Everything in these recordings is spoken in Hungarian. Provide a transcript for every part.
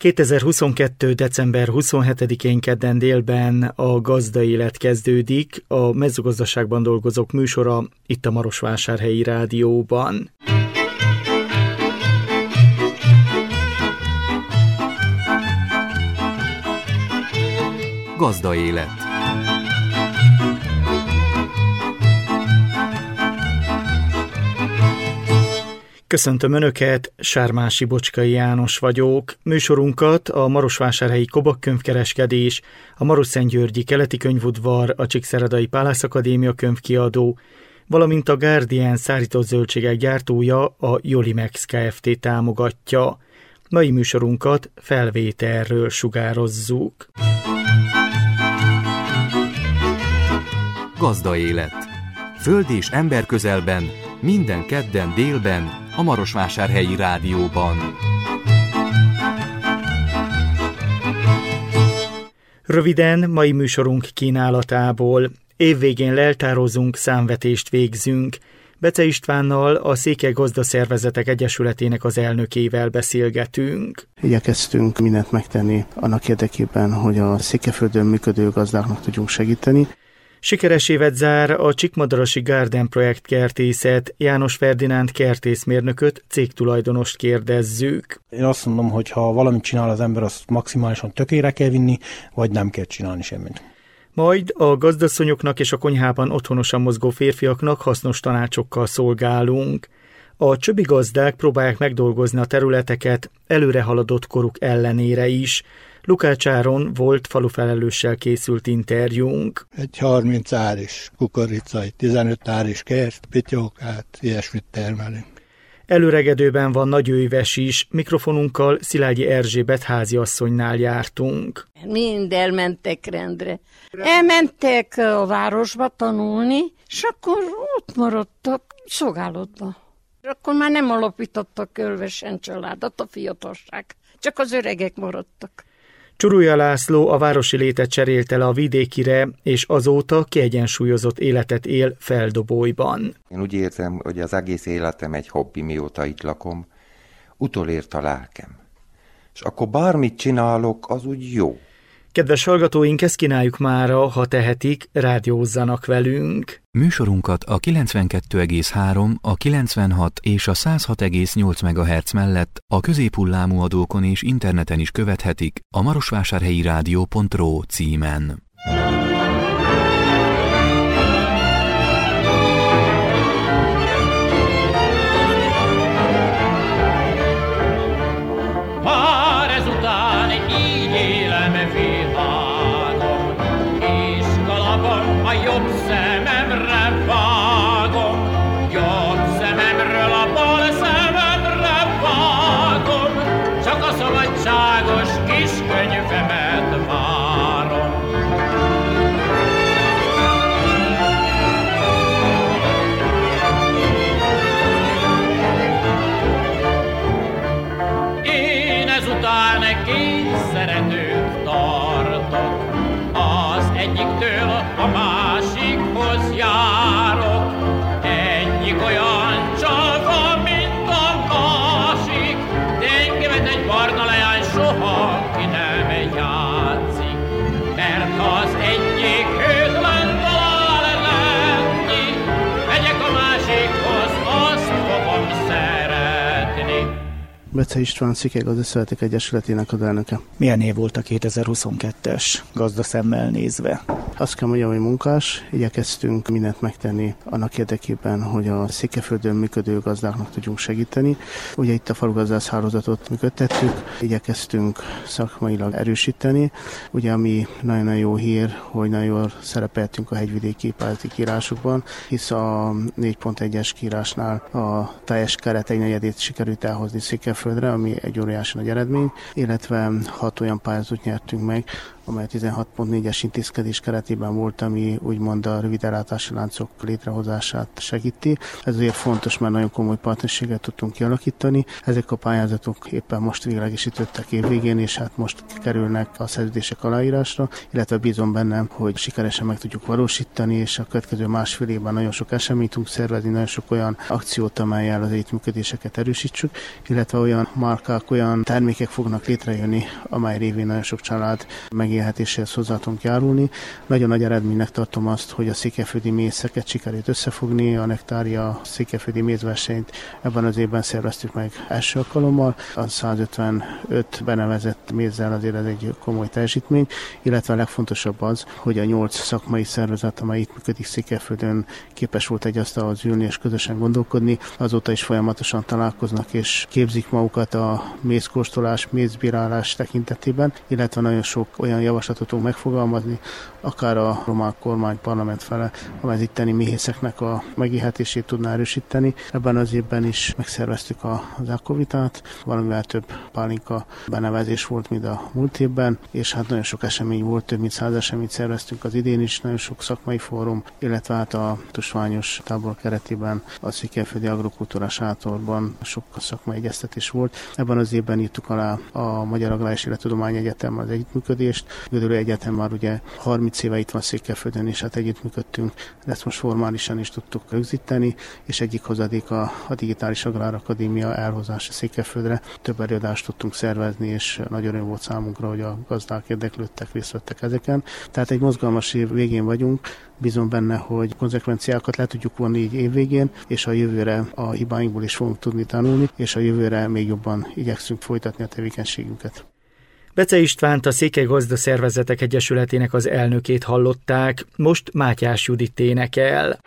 2022. december 27-én kedden délben a Gazdaélet kezdődik, a mezőgazdaságban dolgozók műsora itt a Marosvásárhelyi Rádióban. Gazdaélet. Köszöntöm Önöket, Sármási Bocskai János vagyok. Műsorunkat a Marosvásárhelyi Kobak könyvkereskedés, a Marosszentgyörgyi Keleti Könyvudvar, a Csíkszeredai Pálász Akadémia könyvkiadó, valamint a Guardian szárított zöldségek gyártója, a Jolimex Kft. Támogatja. Mai műsorunkat felvételről sugározzuk. Gazdaélet. Föld és ember közelben, minden kedden délben, a Marosvásárhelyi Rádióban. Röviden mai műsorunk kínálatából. Évvégén leltározunk, számvetést végzünk. Bece Istvánnal, a Székely Gazdaszervezetek Egyesületének az elnökével beszélgetünk. Igyekeztünk mindent megtenni annak érdekében, hogy a Székelyföldön működő gazdáknak tudjunk segíteni. Sikeres évet zár a Csíkmadarasi Garden Projekt kertészet. János Ferdinánd kertészmérnököt, cégtulajdonost kérdezzük. Én azt mondom, hogy ha valamit csinál az ember, azt maximálisan tökére kell vinni, vagy nem kell csinálni semmit. Majd a gazdasszonyoknak és a konyhában otthonosan mozgó férfiaknak hasznos tanácsokkal szolgálunk. A csöbbi gazdák próbálják megdolgozni a területeket előre haladott koruk ellenére is. Lukács Áron volt falufelelőssel készült interjúnk. Egy 30 áris kukorica, egy 15 áris kert, pityókát, ilyesmit termelünk. Előregedőben van Nagyőves is, mikrofonunkkal Szilágyi Erzsébet háziasszonynál jártunk. Mind elmentek rendre. Elmentek a városba tanulni, és akkor ott maradtak szolgálatba. Akkor már nem alapítottak Kölvesen családot, a fiatalság, csak az öregek maradtak. Csurulya László a városi létet cserélte le a vidékire, és azóta kiegyensúlyozott életet él Feldobólyban. Én úgy érzem, hogy az egész életem egy hobbi, mióta itt lakom. Utolért a lelkem. És akkor bármit csinálok, az úgy jó. Kedves hallgatóink, ezt kínáljuk mára, ha tehetik, rádiózzanak velünk. Műsorunkat a 92,3, a 96 és a 106,8 MHz mellett a középhullámú adókon és interneten is követhetik a marosvásárhelyirádió.ro címen. Már ezután így élem világom, és kalapom a jobb szememre vágom, jobb szememről a bal szememre vágom, csak a szabadságos kis könyvemet várom. Én ezután kényszeredőt tartok, az egyiktől a másikhoz járok. Egyik olyan csalva, mint a másik, de engemet egy barna leány soha ki nem játszik. Mert az egyik hőtlen talál lenni, megyek a másikhoz, azt fogom szeretni. Bece István, Székely Gazdaszervezetek Egyesületének az elnöke. Milyen év volt a 2022-es gazdaszemmel nézve? Azt kell mondjam, hogy munkás, igyekeztünk mindent megtenni annak érdekében, hogy a Székelyföldön működő gazdáknak tudjunk segíteni. Ugye itt a falugazdász hálózatot működtettük, igyekeztünk szakmailag erősíteni. Ugye ami nagyon jó hír, hogy nagyon jól szerepeltünk a hegyvidéki pályázati kiírásokban, hisz a 4.1-es kiírásnál a teljes keret 1/4-ét sikerült elhozni Székelyföldre, ami egy óriási nagy eredmény, illetve 6 olyan pályázatot nyertünk meg, amely 16.4-es intézkedés keretében volt, ami úgymond a rövidellátási láncok létrehozását segíti. Ez azért fontos, mert nagyon komoly partnerséget tudtunk kialakítani. Ezek a pályázatok éppen most véglegesítettek évvégén, és hát most kerülnek a szerződések aláírásra, illetve bízom bennem, hogy sikeresen meg tudjuk valósítani, és a következő másfél évben nagyon sok eseményt tudunk szervezni, nagyon sok olyan akciót, amellyel az együttműködéseket erősítsük, illetve olyan márkák, olyan termékek fognak létrejönni, amely révén nagyon sok család megélhetéséhez hozzá tudunk járulni. Nagyon nagy eredménynek tartom azt, hogy a székelyföldi mézeket sikerült összefogni, a Nektária székelyföldi mézversenyt ebben az évben szerveztük meg első alkalommal. A 155 benevezett mézzel azért ez egy komoly teljesítmény, illetve a legfontosabb az, hogy a 8 szakmai szervezet, amely itt működik Székelyföldön, képes volt egy asztalhoz ülni és közösen gondolkodni. Azóta is folyamatosan találkoznak és képzik magukat a mézkóstolás, mézbírálás tekintetében, illetve nagyon sok olyan javaslatot tudunk megfogalmazni, akár a román kormány parlament fele, amely az itteni méhészeknek a megélhetését tudná erősíteni. Ebben az évben is megszerveztük az Ákovitát, valamivel több pálinka benevezés volt, mint a múlt évben, és hát nagyon sok esemény volt, több mint 100 eseményt szerveztünk az idén is, nagyon sok szakmai fórum, illetve hát a tusványos tábor keretében a Székelyföldi Agrokultúra Sátorban sok szakmai egyeztetés volt. Ebben az évben írtuk alá a Magyar Agrár és Élettudományi Egyetem az együttműködést. Gödöllői Egyetem már ugye 30 éve itt van Székelyföldön, és hát együttműködtünk, de ezt most formálisan is tudtuk rögzíteni, és egyik hozadék a Digitális Agrárakadémia elhozása Székelyföldre. Több előadást tudtunk szervezni, és nagy öröm volt számunkra, hogy a gazdák érdeklődtek, részt vettek ezeken. Tehát egy mozgalmas év végén vagyunk, bízom benne, hogy konzekvenciákat le tudjuk vonni így évvégén, és a jövőre a hibáinkból is fogunk tudni tanulni, és a jövőre még jobban igyekszünk folytatni a tevékenységünket. Bece Istvánt, a Székely Gazdaszervezetek Egyesületének az elnökét hallották, most Mátyás Judit énekel.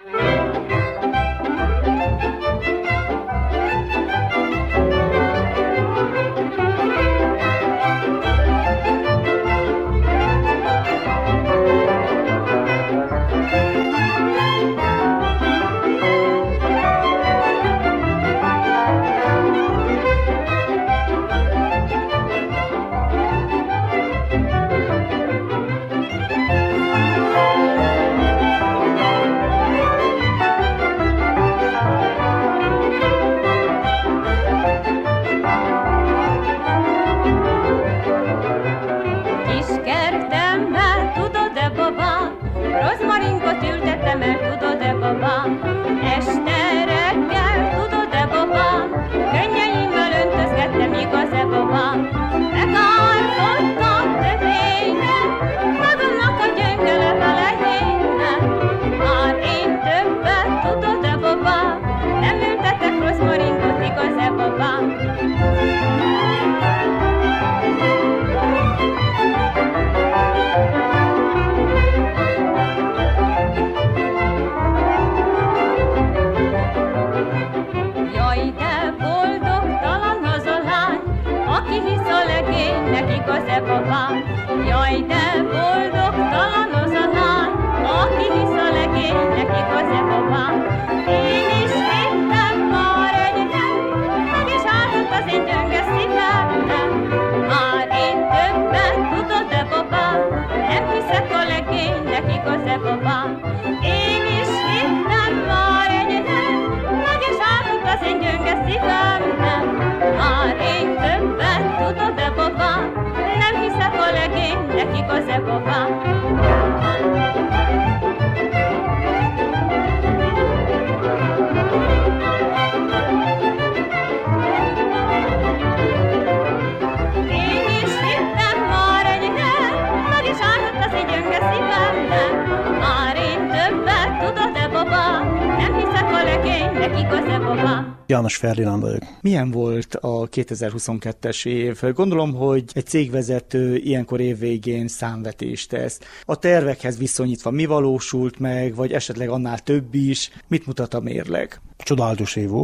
János Ferdinánd vagyok. Milyen volt a 2022-es év? Gondolom, hogy egy cégvezető ilyenkor évvégén számvetést tesz. A tervekhez viszonyítva mi valósult meg, vagy esetleg annál több is? Mit mutat a mérleg? Csodálatos év volt.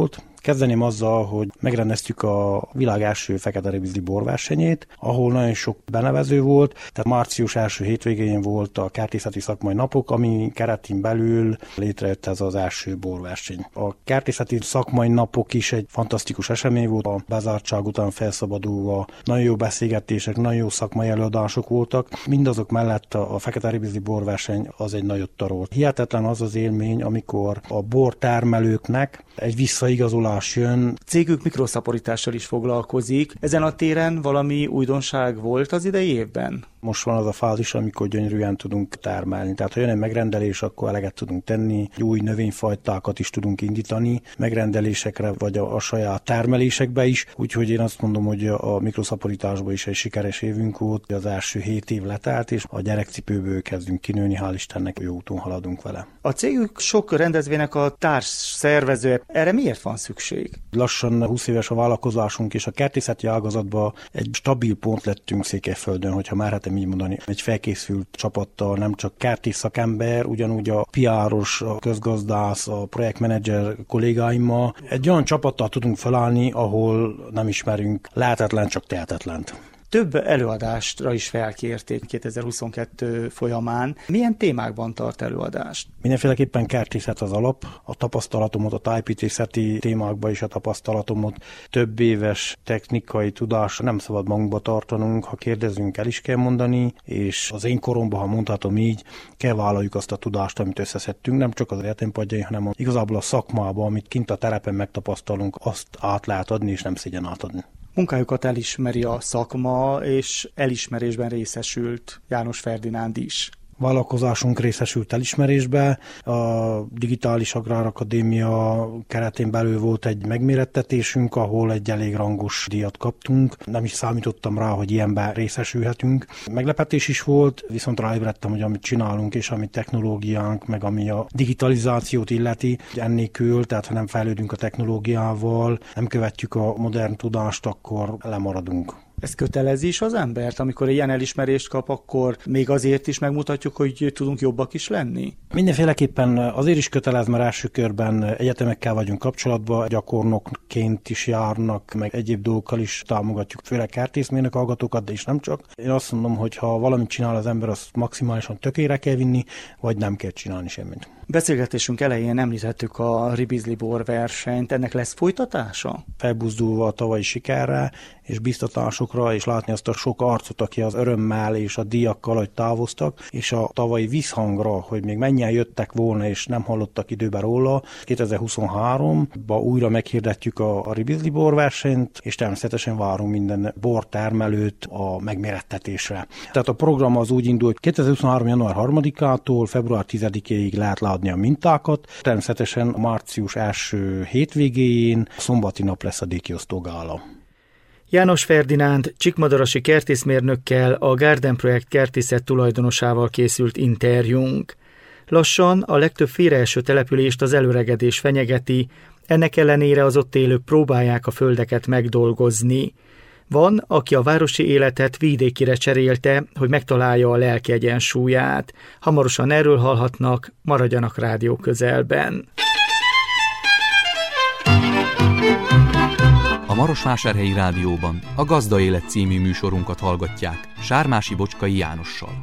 Kezdeném azzal, hogy megrendeztük a világ első fekete ribizli borversenyét, ahol nagyon sok benevező volt, tehát március első hétvégén volt a kertészeti szakmai napok, ami keretén belül létrejött ez az első borverseny. A kertészeti szakmai napok is egy fantasztikus esemény volt, a bezártság után felszabadulva nagyon jó beszélgetések, nagyon jó szakmai előadások voltak, mindazok mellett a fekete ribizli borverseny az egy nagyot tarolt. Hihetetlen az az élmény, amikor a bortermelőknek egy visszaigazolás jön. Cégük mikroszaporítással is foglalkozik. Ezen a téren valami újdonság volt az idei évben? Most van az a fázis, amikor gyönyörűen tudunk termelni. Tehát ha jön egy megrendelés, akkor eleget tudunk tenni, új növényfajtákat is tudunk indítani, megrendelésekre vagy a saját termelésekbe is. Úgyhogy én azt mondom, hogy a mikroszaporításban is egy sikeres évünk volt. Az első 7 év letelt, és a gyerekcipőből kezdünk kinőni, hál' Istennek jó úton haladunk vele. A cégük sok rendezvénynek a társ szervezője. Erre miért van szükség? Lassan 20 éves a vállalkozásunk, és a kertészeti ágazatban egy stabil pont lettünk Székelyföldön, hogyha merhetem így mondani. Egy felkészült csapattal, nem csak kertész szakember, ugyanúgy a PR-os, a közgazdász, a projektmenedzser kollégáimmal. Egy olyan csapattal tudunk felállni, ahol nem ismerünk lehetetlen, csak tehetetlent. Több előadásra is felkérték 2022 folyamán. Milyen témákban tart előadást? Mindenféleképpen kertészet az alap. A tapasztalatomot, a tájépítészeti témákban is a tapasztalatomot, több éves technikai tudás nem szabad magunkba tartanunk. Ha kérdezünk, el is kell mondani, és az én koromban, ha mondhatom így, kell vállaljuk azt a tudást, amit összeszedtünk, nem csak az egyetempadjai, hanem igazából a szakmában, amit kint a terepen megtapasztalunk, azt át lehet adni, és nem szégyen átadni. Munkájukat elismeri a szakma, és elismerésben részesült János Ferdinánd is. Vállalkozásunk részesült elismerésbe. A Digitális Agrárakadémia keretén belül volt egy megmérettetésünk, ahol egy elég rangos díjat kaptunk. Nem is számítottam rá, hogy ilyenben részesülhetünk. Meglepetés is volt, viszont ráébredtem, hogy amit csinálunk, és ami technológiánk, meg ami a digitalizációt illeti, ennélkül, tehát ha nem fejlődünk a technológiával, nem követjük a modern tudást, akkor lemaradunk. Ez kötelezi is az embert, amikor ilyen elismerést kap, akkor még azért is megmutatjuk, hogy tudunk jobbak is lenni? Mindenféleképpen azért is kötelez, mert első körben egyetemekkel vagyunk kapcsolatban, gyakornokként is járnak, meg egyéb dolgokkal is támogatjuk, főleg kertészmérnök hallgatókat, de is nem csak. Én azt mondom, hogy ha valamit csinál az ember, azt maximálisan tökére kell vinni, vagy nem kell csinálni semmit. Beszélgetésünk elején említettük a ribizli borversenyt, ennek lesz folytatása? Felbuzdulva a tavalyi sikerre és biztatásokra, és látni azt a sok arcot, aki az örömmel és a díjakkal, hogy távoztak, és a tavalyi visszhangra, hogy még mennyien jöttek volna, és nem hallottak időben róla. 2023-ban újra meghirdetjük a ribizli borversenyt, és természetesen várunk minden bortermelőt a megmérettetésre. Tehát a program az úgy indul, hogy 2023. január 3-ától február 10-ig lehet látni a mintákat. Természetesen március első hétvégéjén szombati nap lesz a díjkiosztó gála. János Ferdinánd csíkmadarasi kertészmérnökkel, a Garden Projekt kertészet tulajdonosával készült interjúnk. Lassan a legtöbb félreeső települést az elöregedés fenyegeti, ennek ellenére az ott élők próbálják a földeket megdolgozni. Van, aki a városi életet vidékire cserélte, hogy megtalálja a lelki egyensúlyát. Hamarosan erről hallhatnak, maradjanak rádió közelben. A Marosvásárhelyi Rádióban a Gazda Élet című műsorunkat hallgatják Sármási Bocskai Jánossal.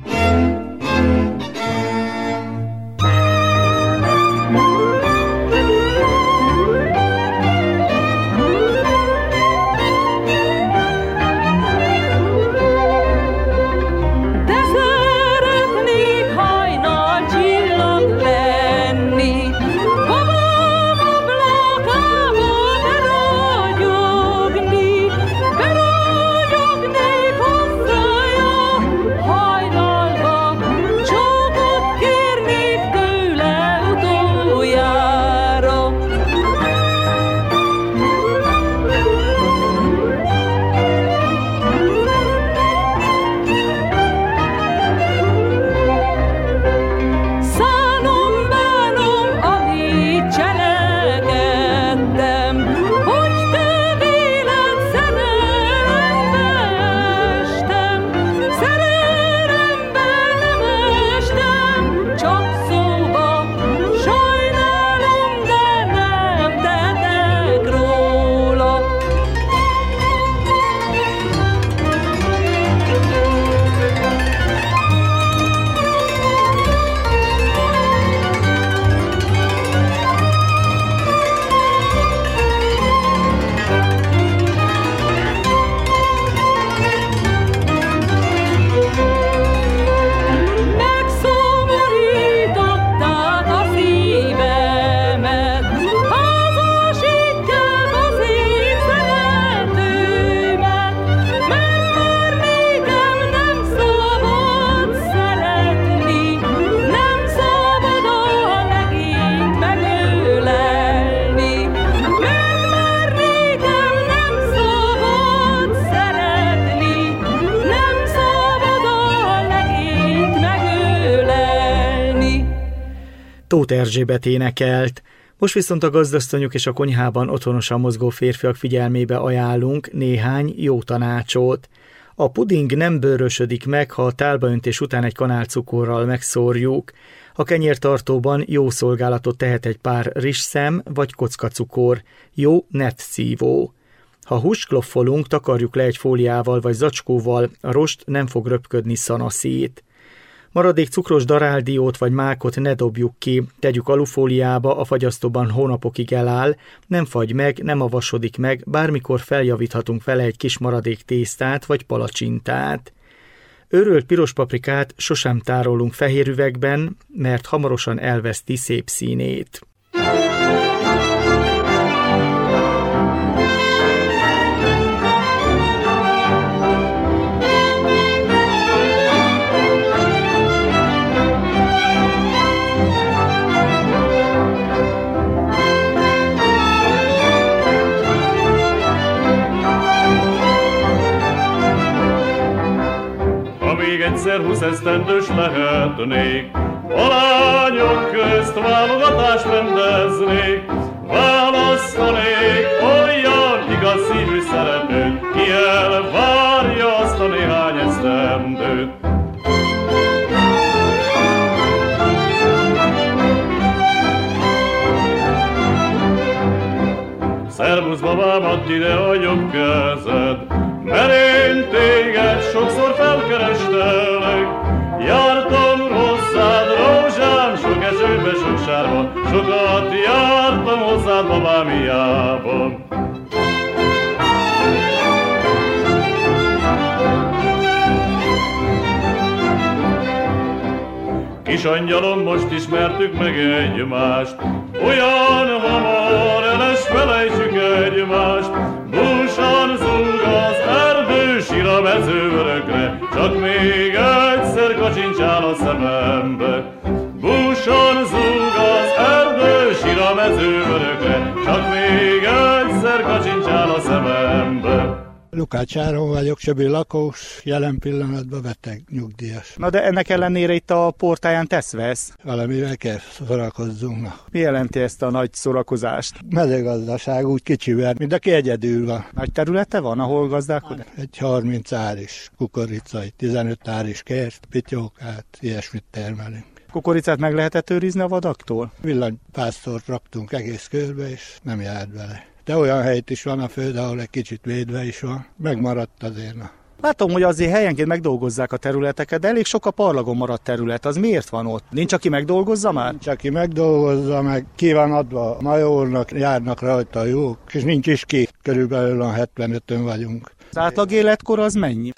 Hajlalva Tóth Erzsébet énekelt. Most viszont a gazdasszonyok és a konyhában otthonosan mozgó férfiak figyelmébe ajánlunk néhány jó tanácsot. A puding nem bőrösödik meg, ha a tálbaöntés után egy kanál cukorral megszórjuk. A kenyértartóban jó szolgálatot tehet egy pár rizsszem vagy kockacukor, jó netszívó. Ha húst kloffolunk, takarjuk le egy fóliával vagy zacskóval, a rost nem fog röpködni szanaszét. Maradék cukros daráldiót vagy mákot ne dobjuk ki, tegyük alufóliába, a fagyasztóban hónapokig eláll, nem fagy meg, nem avasodik meg, bármikor feljavíthatunk vele egy kis maradék tésztát vagy palacsintát. Őrölt piros paprikát sosem tárolunk fehér üvegben, mert hamarosan elveszti szép színét. Egyszer 20 esztendős lehetnék, a lányok közt válogatást rendeznék, választanék olyan igaz szívű szeretőt, ki elvárja azt a néhány esztendőt. Szervusz babám, add ide a jobb kezed, mert én téged sokszor felkerestelek. Jártam hozzád, rózsám, sok esőbe, sok sárban, sokat jártam hozzád, babám, hiába. Kis angyalom, most ismertük meg egymást, olyan hamar el is felejtsük egymást. Búsan zúg az erdő, sír a mező örökre, csak még egyszer kacsincsál a szemembe. Búsan zúg az erdő, sír a mező örökre, csak még egyszer kacsincsál a szemembe. Lukács Áron vagyok, Csabi lakós, jelen pillanatban beteg, nyugdíjas. Na de ennek ellenére itt a portáján tesz-vesz? Valamivel kell szórakozzunk. Mi jelenti ezt a nagy szórakozást? Mezőgazdaság úgy kicsivel, mind aki egyedül van. Nagy területe van, ahol gazdálkodik? Egy 30 áris kukoricai, 15 áris kert, pityókát, ilyesmit termelünk. Kukoricát meg lehetett őrizni a vadaktól? Villanypásztort raktunk egész körbe, és nem járt vele. De olyan helyt is van a föld, ahol egy kicsit védve is van. Megmaradt azért. Látom, hogy azért helyenként megdolgozzák a területeket, de elég sok a parlagon maradt terület. Az miért van ott? Nincs, aki megdolgozza már? Nincs, aki megdolgozza, meg ki van adva a majornak, járnak rajta a jók, és nincs is ki. Körülbelül a 75-ön vagyunk. Az átlag életkor az mennyi?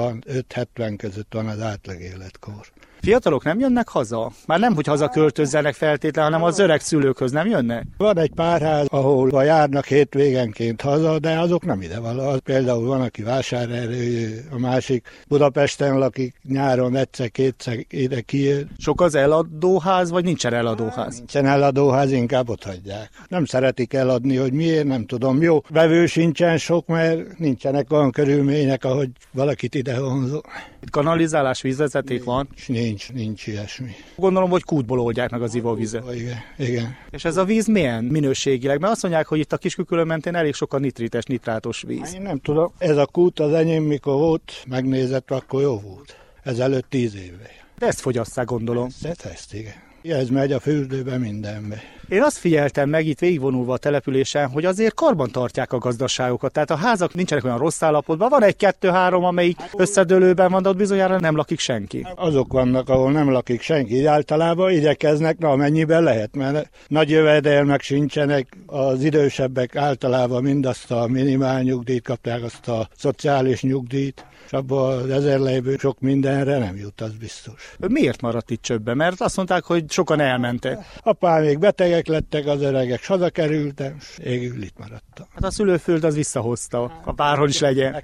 65-70 között van az átlag életkor. Fiatalok nem jönnek haza? Már nem, hogy haza költözzenek feltétlenül, hanem az öreg szülőkhöz nem jönnek? Van egy pár ház, ahol járnak hétvégenként haza, de azok nem ide való. Például van, aki vásárerő, a másik Budapesten lakik, nyáron egyszer-kétszer ide kijön. Sok az eladóház, vagy nincsen eladóház? Nincsen eladóház, inkább ott hagyják. Nem szeretik eladni, hogy miért, nem tudom. Jó, vevő sincsen sok, mert nincsenek olyan körülmények, ahogy valakit ide vonzol. Itt kanalizálás, vízvezeték van? Nincs ilyesmi. Gondolom, hogy kútból oldják meg az ivóvizet. Igen. És ez a víz milyen minőségileg? Mert azt mondják, hogy itt a Kiskükülön mentén elég sok a nitrites, nitrátos víz. Én nem tudom. Ez a kút az enyém, mikor volt, megnézett, akkor jó volt. Ezelőtt 10 évvel. De ezt fogyasszák, gondolom. Ezt igen. Ez megy a fürdőbe, mindenbe. Én azt figyeltem meg itt végigvonulva a településen, hogy azért karban tartják a gazdaságokat. Tehát a házak nincsenek olyan rossz állapotban. Van egy 2-3, amelyik összedőlőben van, de ott bizonyára nem lakik senki. Azok vannak, ahol nem lakik senki. Így általában igyekeznek, amennyiben lehet, mert nagy jövedelmek sincsenek. Az idősebbek általában mindazt a minimál nyugdíjt kapták, azt a szociális nyugdíjt, és abban az 1000 lejből sok mindenre nem jut, az biztos. Miért maradt itt csöbben? Mert azt mondták, hogy sokan elmentek. Apám még betegek lettek, az öregek, és hazakerültem, és végül itt maradtam. Hát a szülőföld az visszahozta, a bárhol is legyen.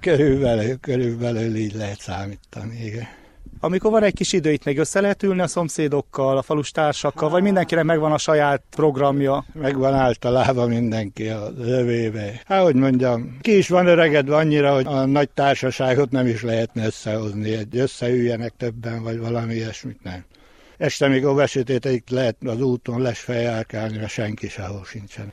Körülbelül így lehet számítani, igen. Amikor van egy kis idő, itt még össze lehet ülni a szomszédokkal, a falus társakkal, vagy mindenkinek megvan a saját programja? Megvan általában mindenki az övébe. Hát, hogy mondjam, ki is van öregedve annyira, hogy a nagy társaságot nem is lehetne összehozni, hogy összeüljenek többen, vagy valami ilyesmit nem. este még a besötétedik lehet az úton lesfejjárkálni, mert senki sehol sincsen.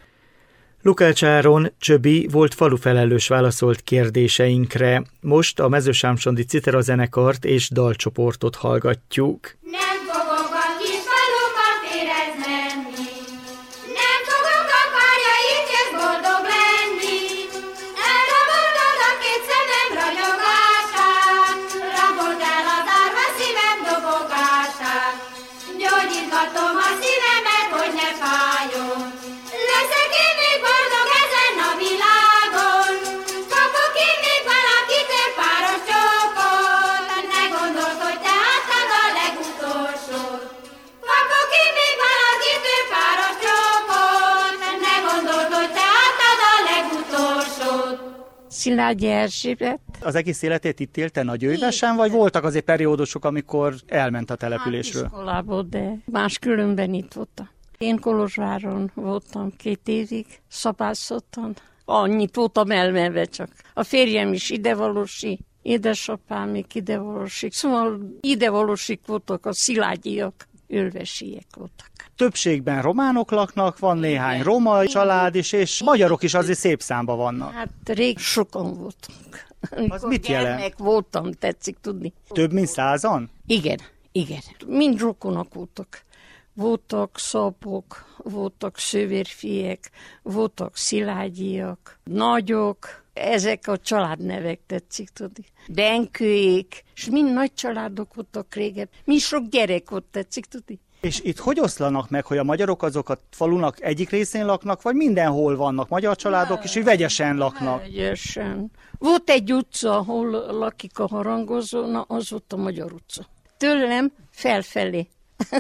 Lukács Csöbi volt falufelelős válaszolt kérdéseinkre. Most a Mezősámsondi Citera zenekart és dalcsoportot hallgatjuk. Nem fogok a kis faluban férhez menni, nem fogok a párjaidhez boldog lenni. Elraboltad a két szemem ragyogását, rabold el az árva szívem dobogását. Gyógyítgatom a szívemet, hogy ne fájjon, leszek én még boldog ezen a világon. Kapok én még valakitől páros csókot, ne gondold, hogy te adtad a legutolsót. Kapok én még valakitől páros csókot, ne gondold, hogy te adtad a legutolsót. Szilágyi Erzsébet. Az egész életét itt élte Nagyőjvesen, vagy voltak azért periódusok, amikor elment a településről? Hát iskolából, de máskülönben itt voltam. Én Kolozsváron voltam 2 évig, szabászottan. Annyit voltam elmenve csak. A férjem is idevalósi, édesapám még idevalósik. Szóval idevalósik voltak, a szilágyiak, ölvesiek voltak. Többségben románok laknak, van néhány roma család is, és magyarok is azért szép számban vannak. Hát rég sokan voltunk. Az mit jelent? Voltam, tetszik tudni. Több mint 100-an? Igen. Mind rokonok voltak. Voltak szabok, voltak szővérfiek, voltak szilágyiak, nagyok, ezek a családnevek, tetszik tudni. Benkőék, és mind nagy családok voltak régen, mind sok gyerek volt, tetszik tudni. És itt hogy oszlanak meg, hogy a magyarok azok a falunak egyik részén laknak, vagy mindenhol vannak magyar családok, és így vegyesen laknak? Vegyesen. Volt egy utca, ahol lakik a harangozó, na az volt a Magyar utca. Tőlem felfelé.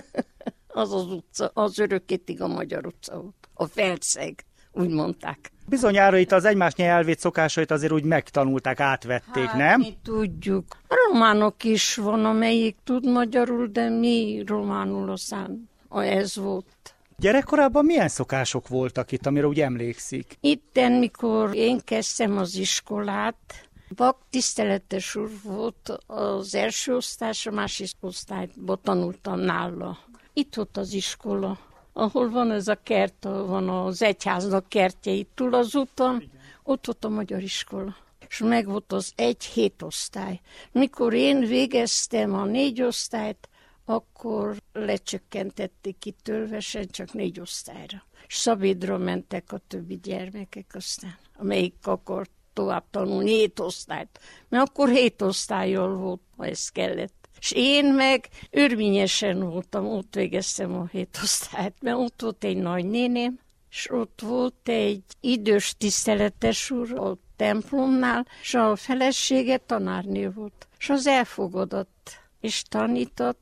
Az utca, az örökkétig a Magyar utca volt. A Felszeg, úgy mondták. Bizonyára itt az egymás nyelvét, szokásait azért úgy megtanulták, átvették, nem? Mi tudjuk. A románok is van, amelyik tud magyarul, de mi románul aztán ez volt. Gyerekkorában milyen szokások voltak itt, amire úgy emlékszik? Itten, mikor én kezdtem az iskolát, baktiszteletes úr volt az első osztály, a másik osztályban tanultam nála. Itt volt az iskola, ahol van ez a kert, van az egyháznak kertje itt túl az úton, igen. Ott volt a magyar iskola. És meg volt az 1-7 osztály. Mikor én végeztem a 4 osztályt, akkor lecsökkentették itt Ölvesen csak 4 osztályra. És Szabédra mentek a többi gyermekek aztán, amelyik akart tovább tanulni 7 osztályt. Mert akkor 7 osztályjal volt, ha ez kellett. És én meg Örményesen voltam, ott végeztem a 7 osztályt, mert ott volt egy nagynéném, és ott volt egy idős tiszteletes úr a templomnál, és a felesége tanárnő volt. És az elfogadott, és tanított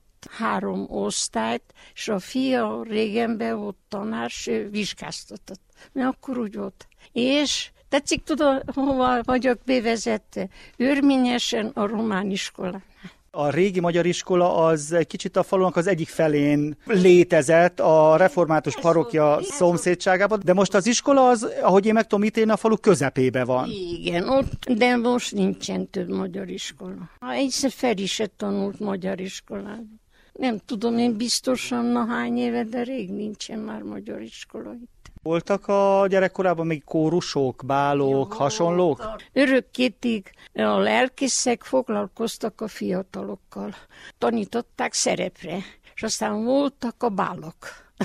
3 osztályt, és a fia régenben volt tanár, és ő vizsgáztatott. Mert akkor úgy volt. És tetszik, tudod, hova vagyok bevezetve? Örményesen a román iskolánál. A régi magyar iskola az egy kicsit a falunak az egyik felén létezett, a református parokja szomszédságában, de most az iskola az, ahogy én meg tudom ítélni, a falu közepébe van. Igen, ott, de most nincsen több magyar iskola. Egyszer Feri se tanult magyar iskolában. Nem tudom én biztosan hány éve, de rég nincsen már magyar iskola itt. Voltak a gyerekkorában még kórusok, bálok, hasonlók? Örökkétig a lelkészek foglalkoztak a fiatalokkal. Tanították szerepre, és aztán voltak a bálok.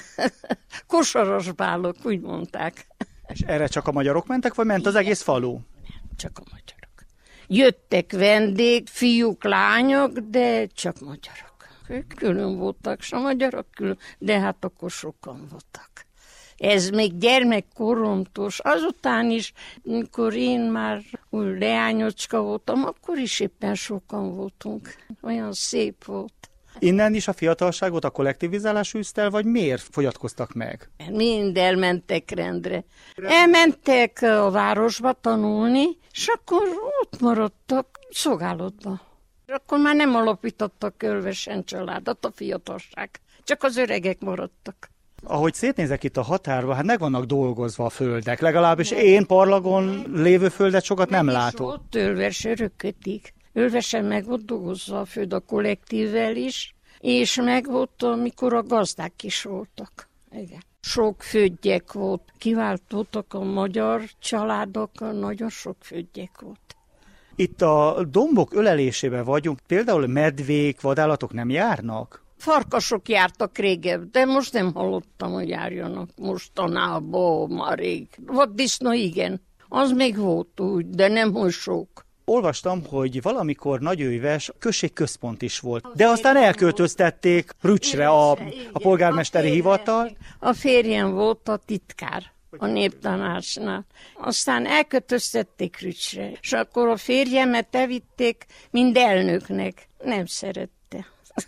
Kosaras bálok, úgy mondták. És erre csak a magyarok mentek, vagy ment az egész falu? Nem, csak a magyarok. Jöttek vendég, fiúk, lányok, de csak magyarok. Ők külön voltak, és a magyarok külön, de hát akkor sokan voltak. Ez még gyermekkoromtól, azután is, amikor én már úgy leányocska voltam, akkor is éppen sokan voltunk. Olyan szép volt. Innen is a fiatalságot a kollektivizálás űzte el, vagy miért fogyatkoztak meg? Mind elmentek rendre. Elmentek a városba tanulni, és akkor ott maradtak szolgálatba. Akkor már nem alapítottak Ölvesen családot a fiatalság, csak az öregek maradtak. Ahogy szétnézek itt a határba, hát meg vannak dolgozva a földek. Legalábbis én Parlagon lévő földet sokat nem látok. Ott Ölves örökkötig. Ölvesen meg ott dolgozva a föld a kollektívvel is, És meg volt, amikor a gazdák is voltak. Igen. Sok földgyek volt. Kiváltottak a magyar családok, nagyon sok földgyek volt. Itt a dombok ölelésében vagyunk, például medvék, vadállatok nem járnak? Farkasok jártak régebb, de most nem hallottam, hogy járjanak mostanában, már rég. Vaddisznó igen, az még volt úgy, de nem hogy sok. Olvastam, hogy valamikor Nagyőves községközpont is volt, de aztán elköltöztették Rücsre a polgármesteri hivatal. A férjem volt a titkár a néptanácsnál. Aztán elköltöztették Rücsre, és akkor a férjemet elvitték mind elnöknek. Nem szerette.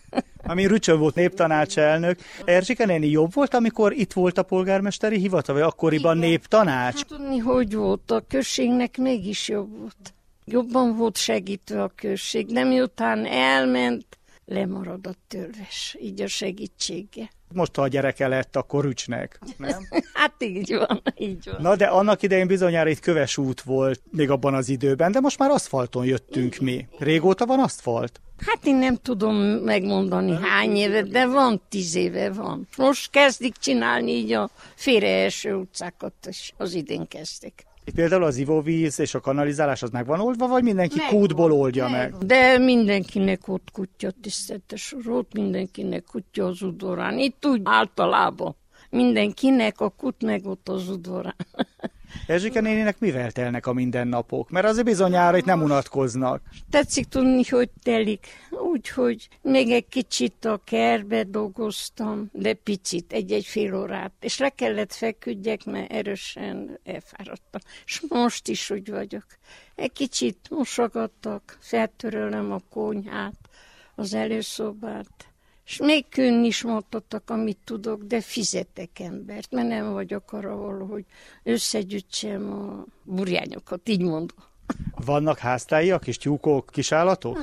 Ami Rücsön volt néptanács elnök. Erzsike néni jobb volt, amikor itt volt a polgármesteri hivatal, vagy akkoriban néptanács? Hát tudni, hogy volt, a községnek mégis jobb volt. Jobban volt segítve a község, de miután elment, lemaradott Tölves, így a segítsége. Most, ha a gyereke lett, akkor Rücsnek, nem? Hát így van, így van. Na de annak idején bizonyára itt köves út volt még abban az időben, de most már aszfalton jöttünk mi. Régóta van aszfalt? Hát én nem tudom megmondani hány éve, de van 10 éve van. Most kezdik csinálni így a félreeső utcákat, és az idén kezdték. Itt például az ivóvíz és a kanalizálás az meg van oldva, vagy mindenki kútból oldja meg? De mindenkinek ott kutya, tiszteletes úr, ott mindenkinek kutya az udvarán. Itt úgy általában mindenkinek a kut meg ott az udvarán. Erzsike néninek mivel telnek a mindennapok? Mert azért bizonyára itt nem unatkoznak. Tetszik tudni, hogy telik. Úgyhogy még egy kicsit a kertbe dolgoztam, de picit, egy fél órát. És le kellett feküdjek, mert erősen elfáradtam. És most is úgy vagyok. Egy kicsit mosogattak, feltörölöm a konyhát, az előszobát. És még könn is mondottak, amit tudok, de fizetek embert, mert nem vagyok arra való, hogy összegyűjtsem a burjányokat, így mondom. Vannak háztáiak és tyúkok, kisállatok?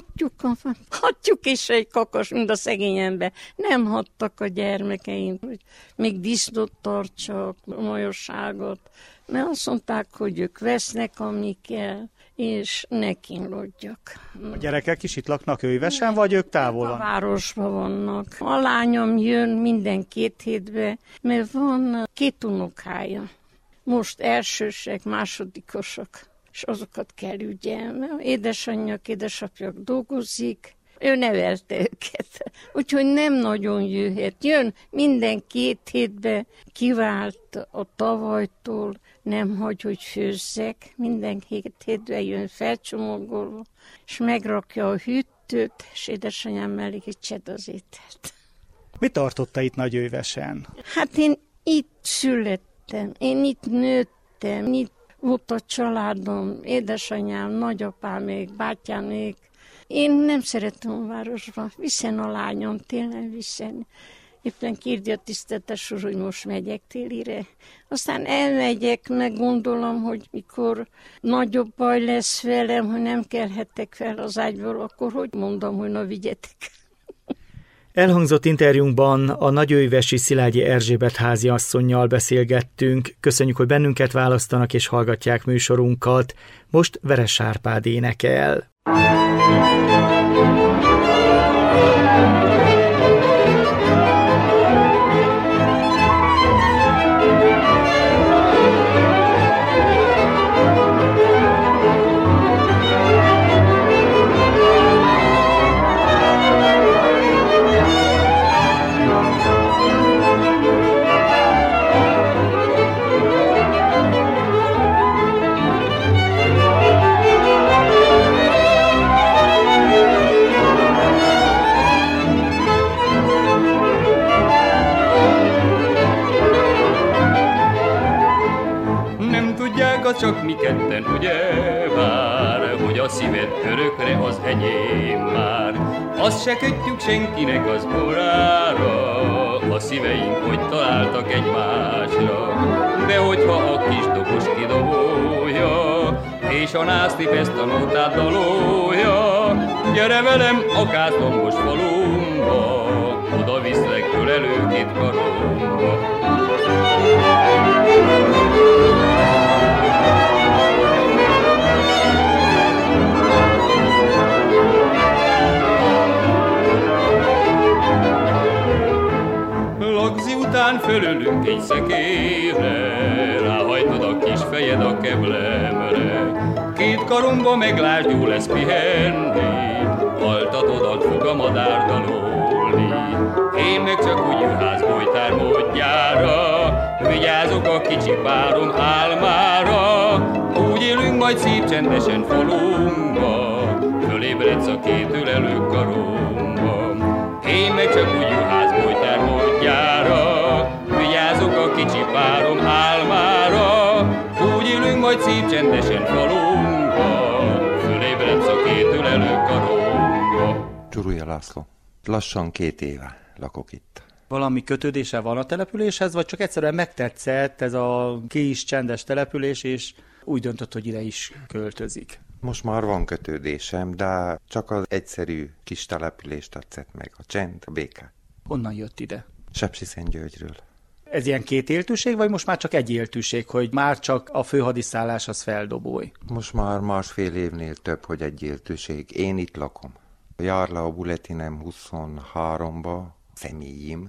Hattyúk és egy kakas, mind a szegény ember. Nem hagytak a gyermekeim, hogy még disznót tartsak, majosságot, mert azt mondták, hogy ők vesznek, ami kell, és ne kínlódjak. A gyerekek is itt laknak Őjvesen, vagy ők távol van? A városban vannak. A lányom jön minden 2 hétbe, mert van 2 unokája. Most elsősek, másodikosok, és azokat kell ügyelni. Édesanyjak, édesapjak dolgozik, ő nevelte őket. Úgyhogy nem nagyon jöhet. Jön minden 2 hétbe, kivált a tavalytól, nem hagy, hogy főzzek. Minden 2 hétben jön felcsomagolva, és megrakja a hűtőt, és édesanyám melegítsed az ételt. Mi tartotta itt Nagyőjvesen? Hát én itt születtem, én itt nőttem, itt volt a családom, édesanyám, nagyapámék, bátyámék. Én nem szeretem a városba, viszen a lányom, tényleg viszen. Éppen kérdi a tiszteletes úr, hogy most megyek télire. Aztán elmegyek, meg gondolom, hogy mikor nagyobb baj lesz velem, hogy nem kelhettek fel az ágyból, akkor hogy mondom, hogy na vigyetek. Elhangzott interjúnkban a nagyőjvesi Szilágyi Erzsébet háziasszonnyal beszélgettünk. Köszönjük, hogy bennünket választanak és hallgatják műsorunkat. Most Veres Árpád énekel. Csak mi ketten ugye vár, hogy a szíved örökre az enyém már. Azt se kötjük senkinek az órára, a szíveink hogy találtak egymásra. De hogyha a kis dobos kidobolja, és a nászlip ezt a nótát dalolja, gyere velem a Kászdombos falumba, oda viszlek ölelő 2 karomba. Aztán fölülünk egy szekére, ráhajtod a kis fejed a keblemre. Két karomba meglásd, jó lesz pihenni, altatodat fog a madár dalolni. Én meg csak úgy házbolytár módjára, vigyázok a kicsi párom álmára. Úgy élünk majd szép csendesen falunkba, fölébredsz a két ölelő karomba. Én meg csak úgy házbolytár módjára, vigyázok a kicsi párom álmára. Úgy élünk majd szép csendesen falunkba, fölébredsz a két ölelő karomba. Csurulya László. Lassan 2 éve lakok itt. Valami kötődése van a településhez, vagy csak egyszerűen megtetszett ez a kis csendes település, és úgy döntött, hogy ide is költözik? Most már van kötődésem, de csak az egyszerű kis település tetszett meg. A csend, a béke. Honnan jött ide? Sepsiszentgyörgyről. Ez ilyen 2 éltűség, vagy most már csak 1 éltűség, hogy már csak a főhadiszállás az feldobój? Most már 1,5 évnél több, hogy 1 éltűség. Én itt lakom. Jár le a bulletinem 23-ba, személyim,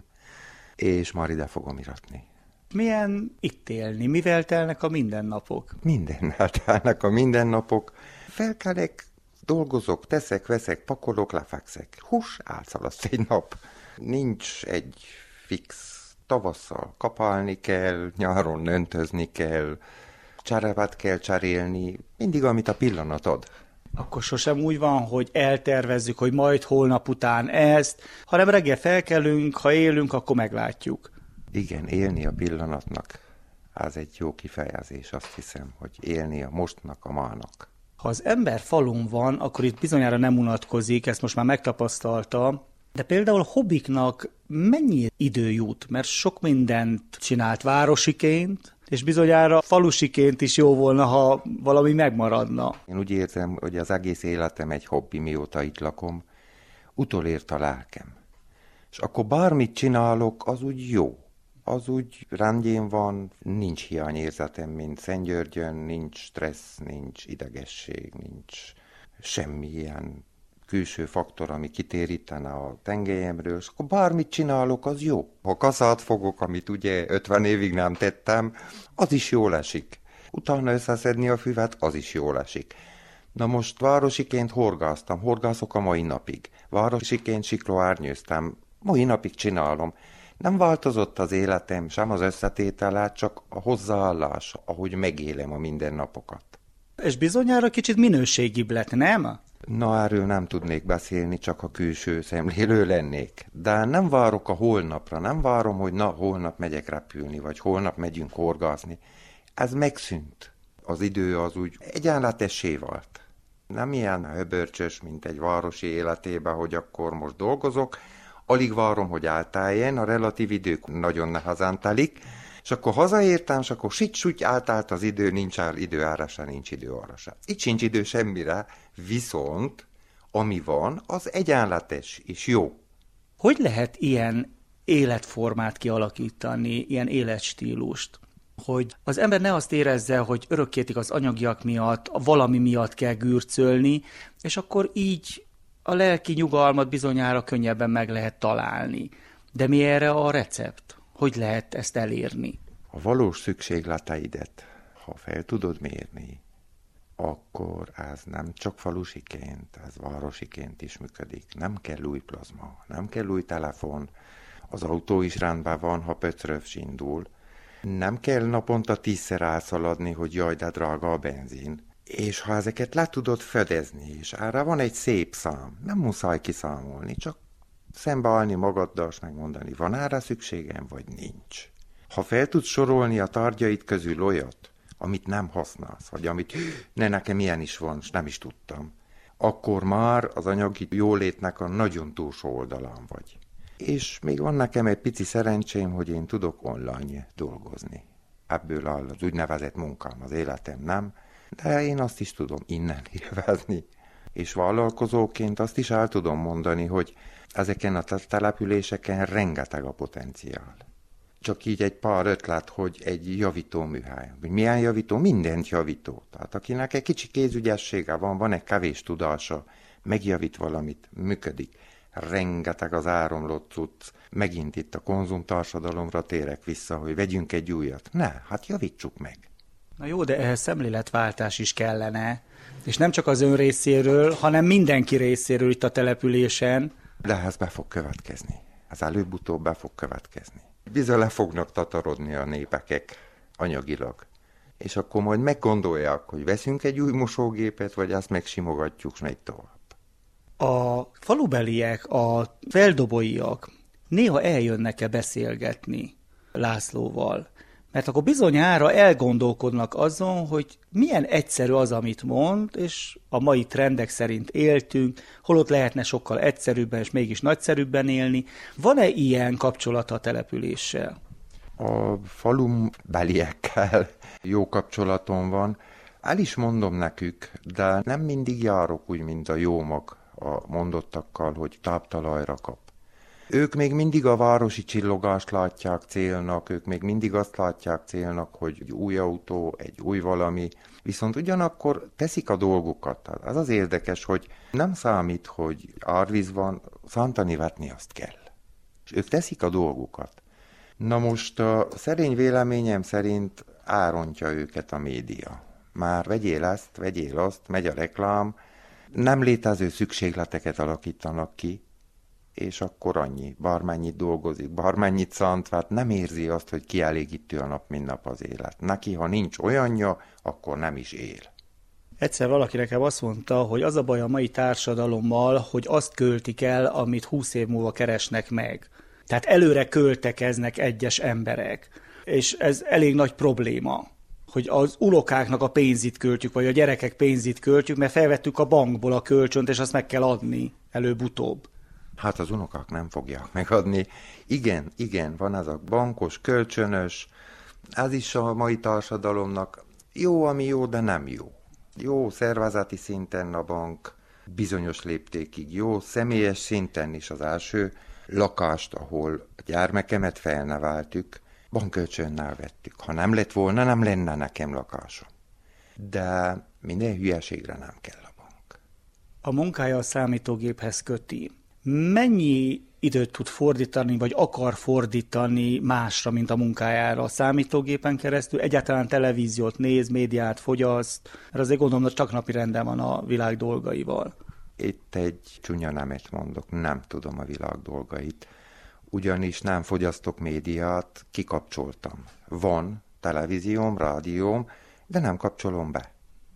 és már ide fogom iratni. Milyen itt élni? Mivel telnek a mindennapok? Mindennel telnek a mindennapok. Felkelek, dolgozok, teszek, veszek, pakolok, lefekszek. Hús, átszalasz egy nap. Nincs egy fix. Tavasszal kapálni kell, nyáron öntözni kell, cserepet kell cserélni, mindig amit a pillanat ad. Akkor sosem úgy van, hogy eltervezzük, hogy majd holnap után ezt, hanem reggel felkelünk, ha élünk, akkor meglátjuk. Igen, élni a pillanatnak, az egy jó kifejezés, azt hiszem, hogy élni a mostnak, a mának. Ha az ember falun van, akkor itt bizonyára nem unatkozik, ezt most már megtapasztalta, de például hobbiknak mennyi idő jut? Mert sok mindent csinált városiként, és bizonyára falusiként is jó volna, ha valami megmaradna. Én úgy érzem, hogy az egész életem egy hobbi, mióta itt lakom. Utolért a lelkem. És akkor bármit csinálok, az úgy jó. Az úgy rendjén van, nincs hiányérzetem, mint Szentgyörgyön, nincs stressz, nincs idegesség, nincs semmilyen külső faktor, ami kitérítene a tengelyemről, és akkor bármit csinálok, az jó. Ha kaszát fogok, amit ugye 50 évig nem tettem, az is jól esik. Utána összeszedni a füvet, az is jól esik. Na most városiként horgászok a mai napig. Városiként siklóárnyőztem, mai napig csinálom. Nem változott az életem, sem az összetétele, csak a hozzáállás, ahogy megélem a mindennapokat. És bizonyára kicsit minőségibb lett, nem? Na, erről nem tudnék beszélni, csak a külső szemlélő lennék. De nem várok a holnapra, nem várom, hogy na, holnap megyek repülni, vagy holnap megyünk horgászni. Ez megszűnt. Az idő az úgy egyenletessé vált. Nem ilyen höbörcsös, mint egy városi életében, hogy akkor most dolgozok, alig várom, hogy elteljen, a relatív idők nagyon nehezen telik, és akkor hazaértem, és akkor sit-suty átállt az idő, nincs idő arra se, nincs idő arra se. Itt sincs idő semmire, viszont ami van, az egyenletes és jó. Hogy lehet ilyen életformát kialakítani, ilyen életstílust? Hogy az ember ne azt érezze, hogy örökkétig az anyagiak miatt, a valami miatt kell gürcölni, és akkor így a lelki nyugalmat bizonyára könnyebben meg lehet találni. De mi erre a recept? Hogy lehet ezt elérni? A valós szükségleteidet, ha fel tudod mérni, akkor ez nem csak falusiként, ez városiként is működik. Nem kell új plazma, nem kell új telefon, az autó is rendben van, ha pöcröv indul. Nem kell naponta 10-szer elszaladni, hogy jaj, de drága a benzin. És ha ezeket le tudod fedezni, és erre van egy szép szám, nem muszáj kiszámolni, csak szembeállni magaddal, és megmondani, van erre szükségem, vagy nincs. Ha fel tudsz sorolni a tárgyaid közül olyat, amit nem használsz, vagy amit nekem ilyen is van, és nem is tudtam, akkor már az anyagi jólétnek a nagyon túlsó oldalán vagy. És még van nekem egy pici szerencsém, hogy én tudok online dolgozni. Ebből áll az úgynevezett munkám, az életem nem, de én azt is tudom innen élvezni. És vállalkozóként azt is el tudom mondani, hogy ezeken a településeken rengeteg a potenciál. Csak így egy pár ötlet, hogy egy javítóműhely. Milyen javító? Mindent javító. Tehát akinek egy kicsi kézügyessége van egy kevés tudása, megjavít valamit, működik. rengeteg az áramlott cucc. Megint itt a konzumtársadalomra térek vissza, hogy vegyünk egy újat. Ne, hát javítsuk meg. Na jó, de ehhez szemléletváltás is kellene. És nem csak az ön részéről, hanem mindenki részéről itt a településen. De ez be fog következni. Ez előbb-utóbb be fog következni. Bizony le fognak tatarodni a népekek anyagilag. És akkor majd meggondolják, hogy veszünk egy új mosógépet, vagy azt megsimogatjuk, és megy tovább. A falubeliek, a feldobóiak néha eljönnek-e beszélgetni Lászlóval? Mert akkor bizonyára elgondolkodnak azon, hogy milyen egyszerű az, amit mond, és a mai trendek szerint éltünk, holott lehetne sokkal egyszerűbben és mégis nagyszerűbben élni. Van-e ilyen kapcsolata a településsel? A falubeliekkel jó kapcsolatom van. El is mondom nekük, de nem mindig járok úgy, mint a jó mag a mondottakkal, hogy táptalajra kap. Ők még mindig a városi csillogást látják célnak, ők még mindig azt látják célnak, hogy egy új autó, egy új valami, viszont ugyanakkor teszik a dolgukat. Az az érdekes, hogy nem számít, hogy árvíz van, szántani vetni azt kell. És ők teszik a dolgukat. Na most a szerény véleményem szerint árontja őket a média. Már vegyél ezt, vegyél azt, megy a reklám, nem létező szükségleteket alakítanak ki, és akkor annyi, bármennyit dolgozik, bármennyit szánt, nem érzi azt, hogy kielégítő a nap, mint nap az élet. Neki, ha nincs olyanja, akkor nem is él. Egyszer valaki nekem azt mondta, hogy az a baj a mai társadalommal, hogy azt költik el, amit 20 év múlva keresnek meg. Tehát előre költekeznek egyes emberek. És ez elég nagy probléma, hogy az unokáknak a pénzét költjük, vagy a gyerekek pénzét költjük, mert felvettük a bankból a kölcsönt, és azt meg kell adni előbb-utóbb. Hát az unokák nem fogják megadni. Igen, van az a bankos, kölcsönös, ez is a mai társadalomnak jó, ami jó, de nem jó. Jó szervezeti szinten a bank, bizonyos léptékig jó, személyes szinten is az első lakást, ahol a gyermekemet felneveltük, bankkölcsönnel vettük. Ha nem lett volna, nem lenne nekem lakásom. De minden hülyeségre nem kell a bank. A munkája a számítógéphez köti. Mennyi időt tud fordítani, vagy akar fordítani másra, mint a munkájára a számítógépen keresztül? Egyáltalán televíziót néz, médiát fogyaszt, mert azért gondolom, hogy csak napi renden van a világ dolgaival. Itt egy csúnya nemet mondok, nem tudom a világ dolgait, ugyanis nem fogyasztok médiát, kikapcsoltam. Van televízióm, rádióm, de nem kapcsolom be.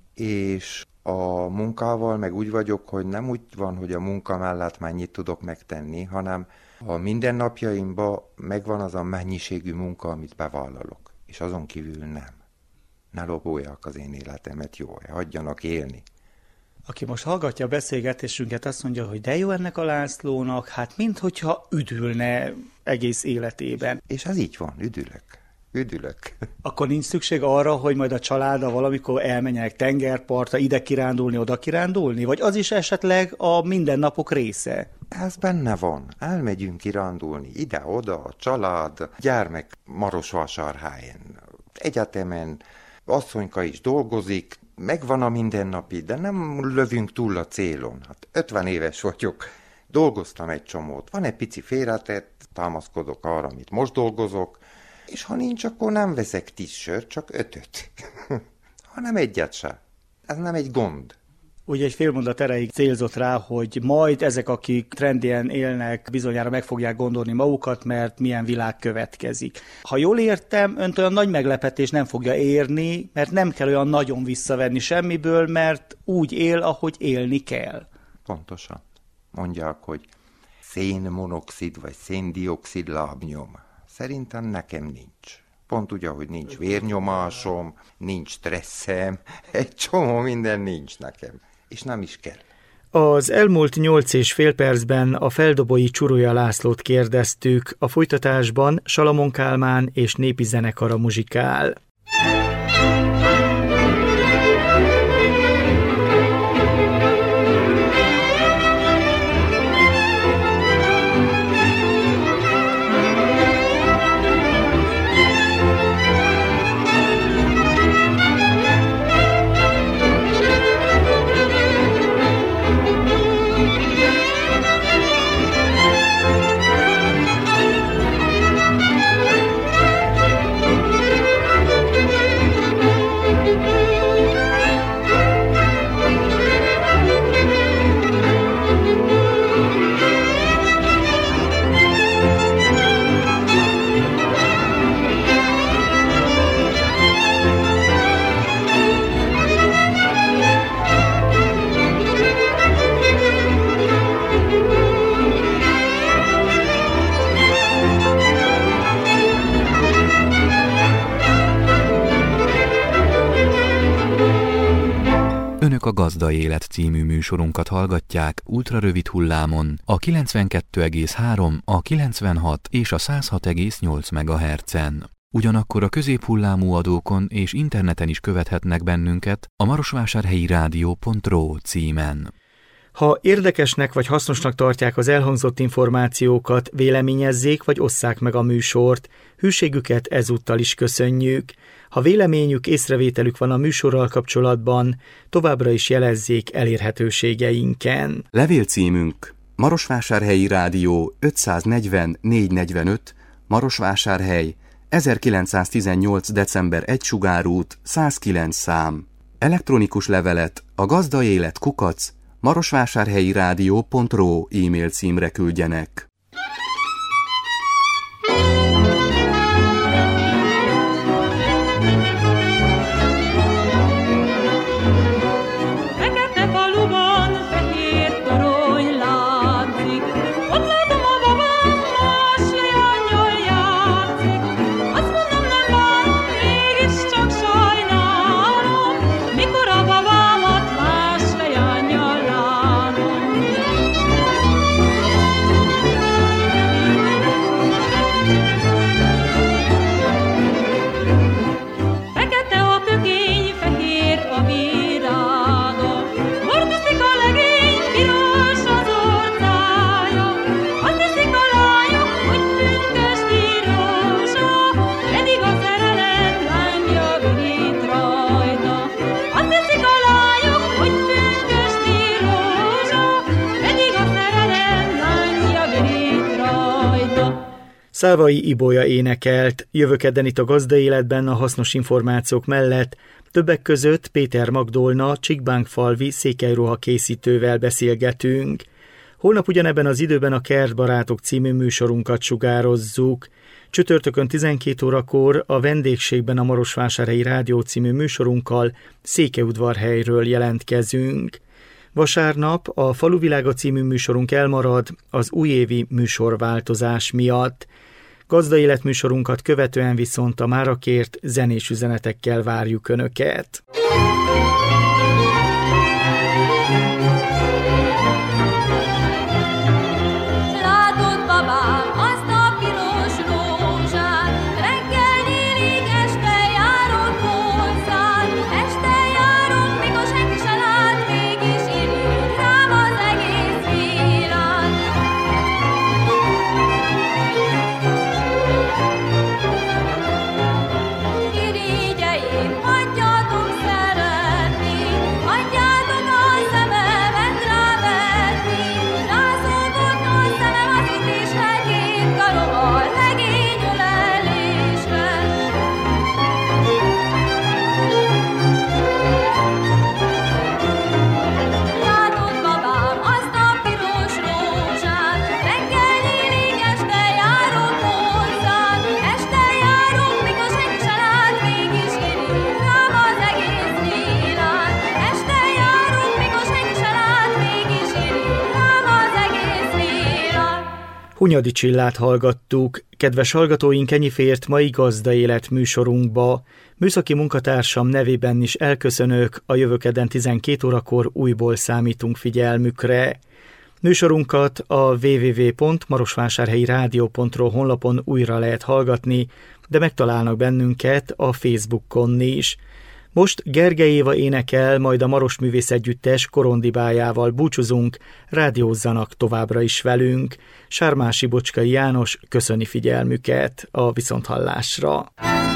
És a munkával meg úgy vagyok, hogy nem úgy van, hogy a munka mellett mennyit tudok megtenni, hanem a mindennapjaimban megvan az a mennyiségű munka, amit bevállalok, és azon kívül nem. Ne lopolják az én életemet, jó, hagyjanak élni. Aki most hallgatja a beszélgetésünket, azt mondja, hogy de jó ennek a Lászlónak, hát minthogyha üdülne egész életében. És ez így van, üdülök. Akkor nincs szükség arra, hogy majd a családdal valamikor elmenjenek tengerpartra, ide kirándulni, oda kirándulni? Vagy az is esetleg a mindennapok része? Ez benne van. Elmegyünk kirándulni ide-oda, a család, gyermek Marosvásárhelyen, egyetemen, asszonyka is dolgozik, megvan a mindennapi, de nem lövünk túl a célon. Hát 50 éves vagyok, dolgoztam egy csomót. Van egy pici félretett, támaszkodok arra, amit most dolgozok, és ha nincs, akkor nem veszek 10 sört, csak 5-öt. Hanem egyet se. Ez nem egy gond. Ugye egy fél mondat erejéig célzott rá, hogy majd ezek, akik trendien élnek, bizonyára meg fogják gondolni magukat, mert milyen világ következik. Ha jól értem, önt olyan nagy meglepetés nem fogja érni, mert nem kell olyan nagyon visszavenni semmiből, mert úgy él, ahogy élni kell. Pontosan. Mondják, hogy szénmonoxid vagy széndioxid lábnyom. Szerintem nekem nincs. Pont úgy, hogy nincs vérnyomásom, nincs stresszem, egy csomó minden nincs nekem, és nem is kell. Az elmúlt 8,5 percben a feldobói Csurulya Lászlót kérdeztük, a folytatásban Salamon Kálmán és népi zenekara muzsikál. Gazda Élet című műsorunkat hallgatják ultrarövid hullámon a 92,3, a 96 és a 106,8 MHz-en. Ugyanakkor a középhullámú adókon és interneten is követhetnek bennünket a marosvásárhelyi rádió.ro címen. Ha érdekesnek vagy hasznosnak tartják az elhangzott információkat, véleményezzék vagy osszák meg a műsort. Hűségüket ezúttal is köszönjük. Ha véleményük, észrevételük van a műsorral kapcsolatban, továbbra is jelezzék elérhetőségeinken. Levélcímünk: Marosvásárhelyi Rádió 540 445, Marosvásárhely, 1918. december 1 Sugárút, 109 szám. Elektronikus levelet a gazdaélet@marosvásárhelyirádió.ro e-mail címre küldjenek. Szálvai Ibolya énekelt, jövő kedden itt a Gazda Életben a hasznos információk mellett többek között Péter Magdolna Csikbánkfalvi székelyruha készítővel beszélgetünk. Holnap ugyanebben az időben a Kertbarátok című műsorunkat sugározzuk. Csütörtökön 12 órakor a vendégségben a Marosvásárhelyi Rádió című műsorunkkal Székelyudvarhelyről jelentkezünk. Vasárnap a Faluvilága című műsorunk elmarad az újévi műsorváltozás miatt. Gazda Élet műsorunkat követően viszont a mára kért zenés üzenetekkel várjuk Önöket. Hunyadi Csillát hallgattuk. Kedves hallgatóink, ennyi fért mai Gazda Élet műsorunkba. Műszaki munkatársam nevében is elköszönök, a jövő kedden 12 órakor újból számítunk figyelmükre. Műsorunkat a www.marosvásárhelyirádió.ro honlapon újra lehet hallgatni, de megtalálnak bennünket a Facebookon is. Most Gergely Éva énekel, majd a Maros Művész Együttes korondibájával búcsúzunk, rádiózzanak továbbra is velünk. Sármási Bocskai János köszöni figyelmüket, a viszonthallásra.